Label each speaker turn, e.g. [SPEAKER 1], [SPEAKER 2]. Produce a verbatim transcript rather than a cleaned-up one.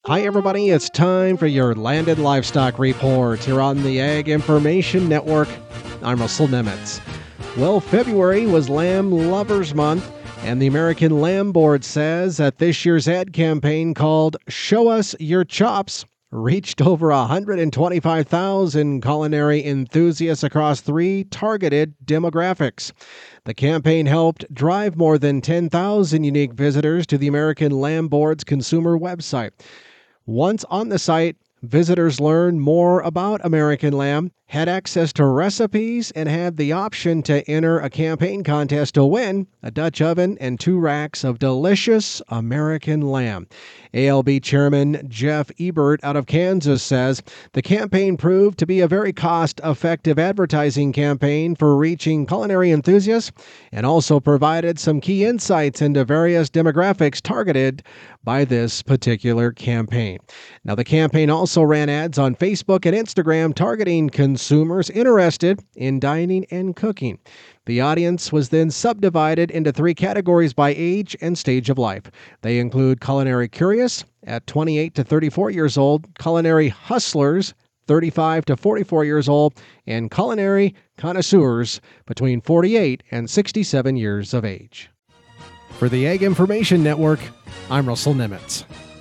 [SPEAKER 1] Hi, everybody. It's time for your Landed Livestock Report here on the Ag Information Network. I'm Russell Nemitz. Well, February was Lamb Lovers Month, and the American Lamb Board says that this year's ad campaign called Show Us Your Chops reached over one hundred twenty-five thousand culinary enthusiasts across three targeted demographics. The campaign helped drive more than ten thousand unique visitors to the American Lamb Board's consumer website. Once on the site, visitors learned more about American lamb, had access to recipes, and had the option to enter a campaign contest to win a Dutch oven and two racks of delicious American lamb. A L B Chairman Jeff Ebert out of Kansas says the campaign proved to be a very cost-effective advertising campaign for reaching culinary enthusiasts and also provided some key insights into various demographics targeted by this particular campaign. Now, the campaign also ran ads on Facebook and Instagram targeting consumers interested in dining and cooking. The audience was then subdivided into three categories by age and stage of life. They include culinary curious at twenty-eight to thirty-four years old, culinary hustlers thirty-five to forty-four years old, and culinary connoisseurs between forty-eight and sixty-seven years of age. For the Ag Information Network, I'm Russell Nemitz.